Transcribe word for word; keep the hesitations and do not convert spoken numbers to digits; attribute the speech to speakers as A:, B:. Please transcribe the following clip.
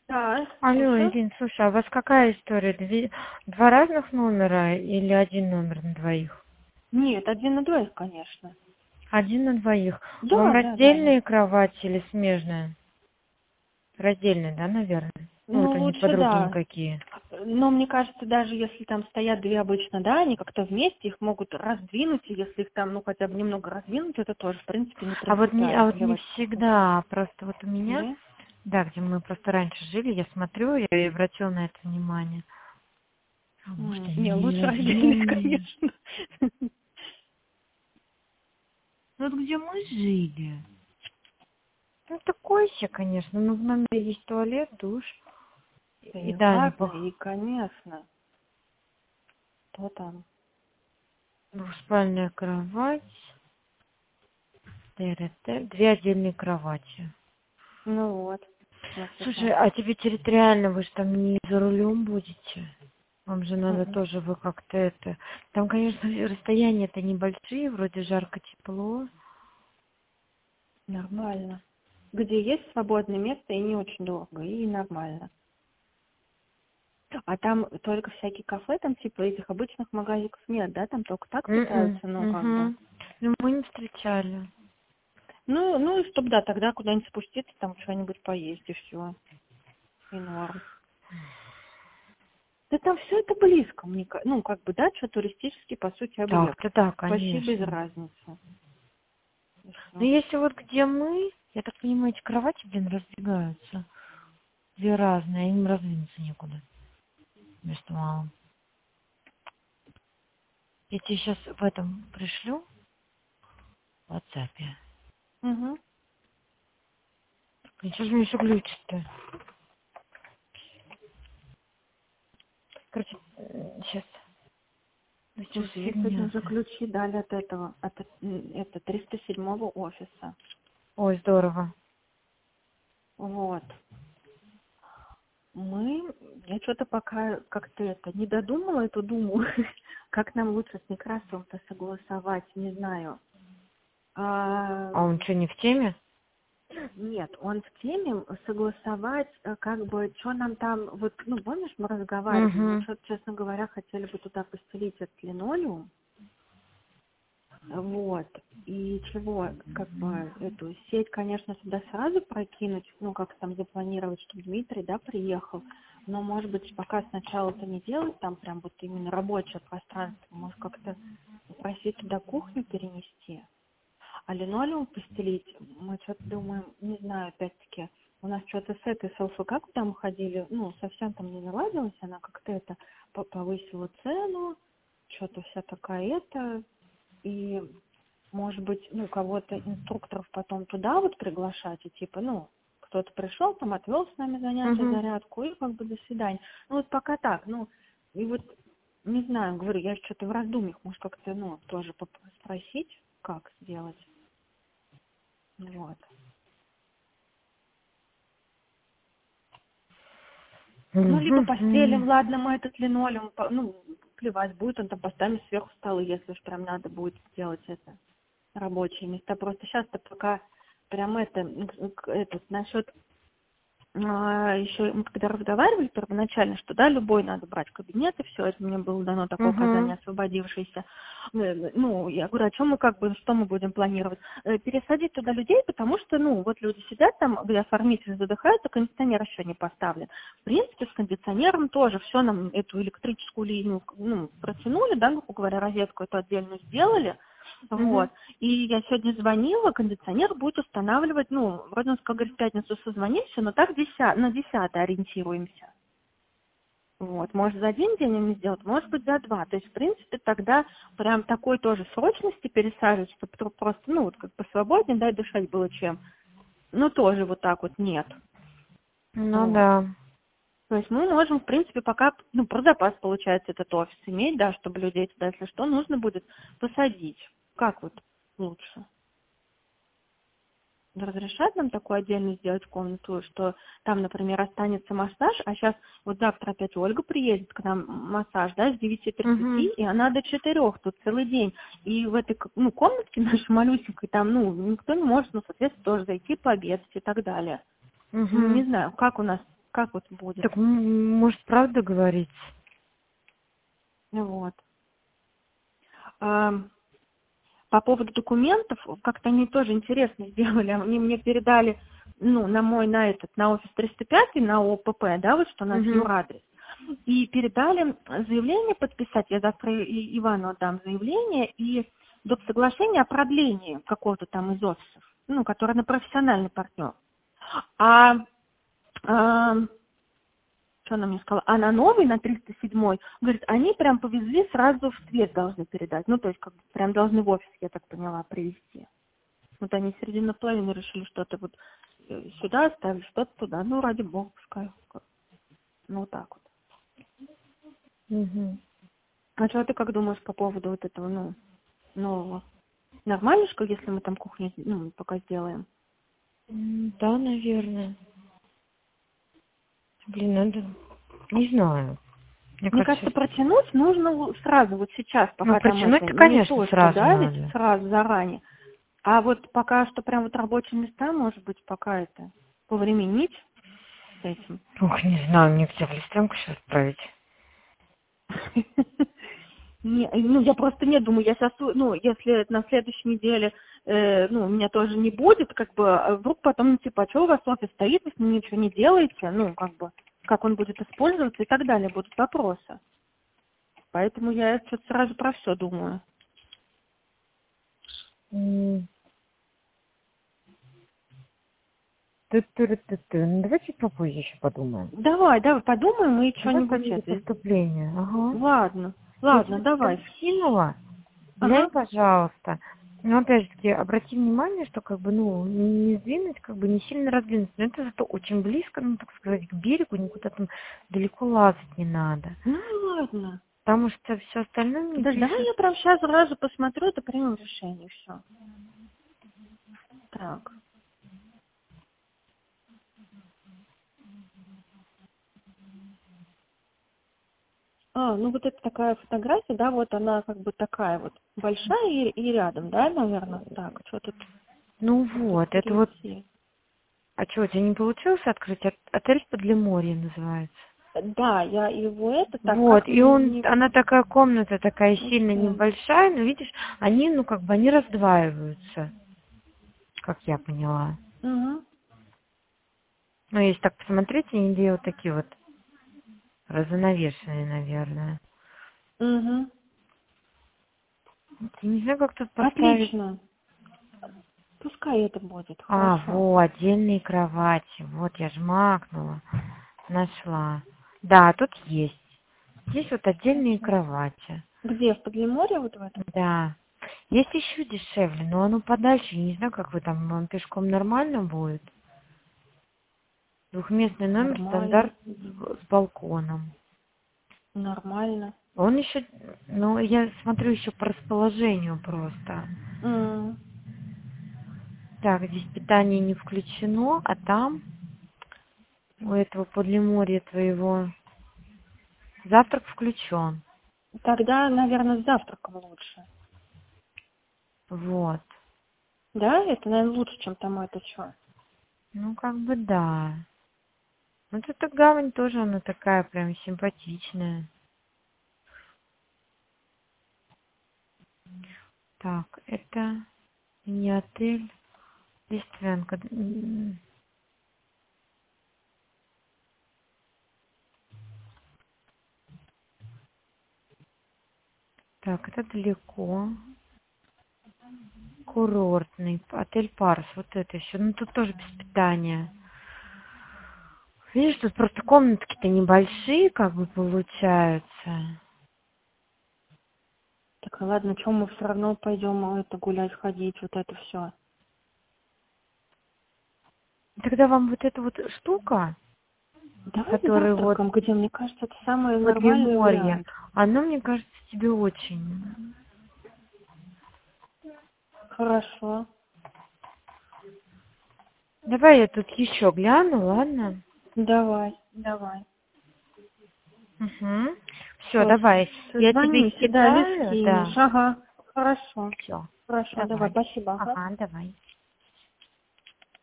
A: Да,
B: Алло,
A: слушаю.
B: Ирин, слушай, а у вас какая история? Две- два разных номера или один номер на двоих?
A: Нет, один на двоих, конечно.
B: Один на двоих. Вам
A: Да, да, да.
B: раздельные кровати или смежные? Раздельные, да, наверное? Ну,
A: Ну,
B: вот они
A: лучше
B: подруги
A: да.
B: никакие.
A: Но мне кажется, даже если там стоят две обычно, да, они как-то вместе, их могут раздвинуть, и если их там, ну, хотя бы немного раздвинуть, это тоже, в принципе, не
B: А вот не, а
A: принципиально
B: вот не
A: для
B: всегда, просто вот у меня,
A: Да?
B: да, где мы просто раньше жили, я смотрю, я и обратила на это внимание. А может,
A: М, Не,
B: они
A: лучше раздельных,
B: раздельные?
A: конечно.
B: Вот где мы жили. Ну, такой себе, конечно. Ну, в номере есть туалет, душ.
A: Да
B: И
A: и
B: да,
A: ладно, и,
B: неплохо.
A: конечно. Что там?
B: Двухспальная кровать. ТРТ. Две отдельные кровати.
A: Ну вот. Я
B: Слушай,
A: слышала.
B: а тебе территориально, вы же там не за рулем будете? Вам же надо
A: Мгм.
B: тоже, вы как-то это... Там, конечно, расстояния-то небольшие, вроде жарко-тепло.
A: Нормально. Где есть свободное место и не очень дорого, и нормально. А там только всякие кафе, там типа этих обычных магазиков нет, да? Там только так
B: М-м,
A: питаются, ну как бы.
B: угу. Ну, мы не встречали.
A: Ну, ну и чтоб, да, тогда куда-нибудь спуститься, там что-нибудь поесть и все. И норм. Да там все это близко, мне ка- ну, как бы, да, что туристический, по сути, объект.
B: Так-то да,
A: Почти без
B: конечно.
A: разницы. И
B: Но
A: всё.
B: если вот где мы, я так понимаю, эти кровати, блин, раздвигаются. Две разные, им раздвинуться некуда. Между малым. Я тебе сейчас в этом пришлю, в WhatsApp.
A: Мгм.
B: Блин, что же мне еще глючит-то? Короче, сейчас. Сейчас
A: Слушай, мне сегодня уже
B: фигня-то.
A: ключи дали от этого, от м, это триста седьмого офиса.
B: Ой, здорово.
A: Вот. Мы, я что-то пока как-то это не додумала эту думу, как нам лучше с Некрасовым-то согласовать, не знаю. А,
B: А он что, не в теме?
A: нет, он в теме согласовать, э, как бы, что нам там, вот, ну, помнишь, мы разговаривали, мы
B: Угу.
A: что-то, честно говоря, хотели бы туда постелить этот линолеум, вот, и чего, как бы, эту сеть, конечно, сюда сразу прокинуть, ну, как там запланировать, чтобы Дмитрий, да, приехал, но, может быть, пока сначала это не делать, там прям вот именно рабочее пространство, может, как-то попросить туда кухню перенести. А линолеум постелить, мы что-то думаем, не знаю, опять-таки, у нас что-то с этой с ЛФК, куда мы ходили, ну, совсем там не наладилось, она как-то это по- повысила цену, что-то вся такая это, и, может быть, ну, кого-то, инструкторов потом туда вот приглашать, и типа, ну, кто-то пришел, там, отвел с нами занятия,
B: Угу.
A: зарядку, и как бы до свидания. Ну, вот пока так, ну, и вот, не знаю, говорю, я что-то в раздумьях, может, как-то, ну, тоже поп- спросить, как сделать. Вот. Ну, либо
B: Угу.
A: постелим, ладно, мы этот линолеум, по- ну, плевать будет, он там поставим сверху столы, если уж прям надо будет сделать это, рабочие места. Просто сейчас-то пока прям это, м, к- этот, насчет, а, еще мы когда разговаривали первоначально, что, да, любой надо брать кабинет, и все, это мне было дано такое
B: Угу.
A: указание освободившееся. Э, Ну, я говорю, о чем мы как бы, что мы будем планировать? Э, Пересадить туда людей, потому что, ну, вот люди сидят там, где оформители задыхаются, кондиционер еще не поставлен. В принципе, с кондиционером тоже все нам эту электрическую линию, ну, протянули, да, грубо говоря, розетку эту отдельно сделали.
B: Угу.
A: Вот. И я сегодня звонила, кондиционер будет устанавливать, ну, вроде он сказал, говорит, в пятницу созвонимся, но так деся- на десятое ориентируемся. Вот. Может, за один день они сделают, может быть, за два. То есть, в принципе, тогда прям такой тоже срочности пересаживать, чтобы просто, ну, вот как посвободнее, да, и дышать было чем. Ну, тоже вот так вот нет.
B: Ну
A: Вот.
B: да.
A: То есть мы можем, в принципе, пока, ну, про запас, получается, этот офис иметь, да, чтобы людей туда, если что, нужно будет посадить. Как вот лучше? Разрешат нам такую отдельно сделать комнату, что там, например, останется массаж, а сейчас вот завтра опять Ольга приедет к нам массаж, да, с девяти тридцати,
B: Угу.
A: и она до четырех тут целый день. И в этой, ну, комнатке нашей малюсенькой там, ну, никто не может, ну, соответственно, тоже зайти пообедать и так далее. Ну,
B: Угу.
A: не знаю, как у нас, как вот будет?
B: Так, м, может, правда говорить?
A: Вот. А, по поводу документов, как-то они тоже интересно сделали. Они мне передали, ну, на мой, на этот, на офис триста пять, на ОПП, да, вот что у нас
B: Угу.
A: юрадрес. И передали заявление подписать, я завтра и Ивану отдам заявление, и доп. Соглашение о продлении какого-то там из офисов, ну, который на профессиональный партнер. А, а что она мне сказала? А на новый, на триста седьмой, говорит, они прям повезли сразу в цвет должны передать. Ну, то есть, как бы прям должны в офис, я так поняла, привезти. Вот они середину половины решили что-то вот э, сюда оставили, что-то туда. Ну, ради бога, пускай. Ну, вот так вот.
B: Угу.
A: А что ты как думаешь по поводу вот этого, ну, нового? Нормально, что если мы там кухню, ну, пока сделаем?
B: М, Да, наверное. Блин, надо... Не знаю. Мне
A: Мне
B: кажется,
A: кажется, протянуть нужно у- сразу, вот сейчас,
B: ну,
A: пока там это
B: протянуть-то,
A: не
B: конечно,
A: точка,
B: сразу
A: да, ведь
B: надо.
A: сразу заранее. А вот пока что прям вот рабочие места, может быть, пока это повременить с этим.
B: Ох, не знаю, мне тебя в листенку сейчас отправить.
A: Не, ну, я просто не думаю, я сейчас, ну, если на следующей неделе, э, ну, у меня тоже не будет, как бы, а вдруг потом, ну, типа, а что у вас офис стоит, вы с ним ничего не делаете, ну, как бы, как он будет использоваться и так далее, будут вопросы. Поэтому я что-то сразу про все думаю.
B: М, ты-ты-ты-ты. Ну, давай чуть попозже еще подумаем.
A: Давай, давай, подумаем и
B: Давай по
A: что-нибудь
B: мере
A: это.
B: поступления. Ага.
A: Ладно,
B: Я
A: ладно,
B: тебе там
A: давай.
B: скинула.
A: Ага.
B: Глянь, пожалуйста. Но опять же таки, обрати внимание, что как бы, ну, не сдвинуть, как бы не сильно раздвинуть. Но это зато очень близко, ну, так сказать, к берегу, никуда там далеко лазать не надо.
A: Ну, ладно.
B: Потому что все остальное мне
A: Да, давай
B: пишут.
A: я прям сейчас сразу посмотрю, это примем решение, все. Так. А, ну вот это такая фотография, да, вот она как бы такая вот большая и, и рядом, да, наверное. Так, что тут,
B: Ну
A: что тут
B: вот, это вот,
A: перейти?
B: а что, у тебя не получилось открыть? От- Отель Подлиморье называется.
A: Да, я его это так
B: Вот,
A: как
B: и
A: не,
B: он,
A: не
B: она такая комната такая сильно
A: успела.
B: небольшая, но видишь, они, ну, как бы, они раздваиваются, как я поняла.
A: Угу,
B: Ну, если так посмотреть, они две вот такие вот разновешенные, наверное.
A: угу.
B: Я не знаю, как тут поставить.
A: Отлично. Пускай это будет,
B: А,
A: хорошо.
B: во, отдельные кровати. Вот, я ж макнула. Нашла. Да, тут есть. Здесь вот отдельные кровати.
A: Где, в Подлиморье вот в этом?
B: Да. Есть еще дешевле, но оно подальше. Я не знаю, как вы там, вам пешком нормально будет. Двухместный номер,
A: Нормально,
B: стандарт с с балконом.
A: нормально.
B: Он еще, ну, я смотрю еще по расположению просто.
A: М,
B: Так, здесь питание не включено, а там у этого подлиморья твоего завтрак включен.
A: Тогда, наверное, с завтраком лучше.
B: Вот.
A: Да, это, наверное, лучше, чем там это что.
B: Ну, как бы да. Вот эта гавань тоже, она такая прям симпатичная. Так, это не отель, Листвянка. М, Так, это далеко. Курортный, отель Парс, вот это еще. Ну, тут тоже без питания. Видишь, тут просто комнатки-то небольшие, как бы получаются.
A: Так, ладно, что мы все равно пойдем это гулять, ходить, вот это все.
B: Тогда вам вот эта вот штука,
A: Давай с
B: которая вот
A: завтраком, где, мне кажется, это самый
B: подле
A: нормальный
B: моря,
A: вариант.
B: она, мне кажется, тебе очень.
A: Хорошо.
B: Давай я тут еще гляну, ладно?
A: Давай, давай.
B: Угу. Все,
A: Все,
B: давай. Я тебе
A: созвонимся, да, или
B: кидаю,
A: скинешь.
B: да.
A: Ага, хорошо.
B: Все.
A: Хорошо, давай,
B: Давай.
A: спасибо. Ага.
B: Ага, давай.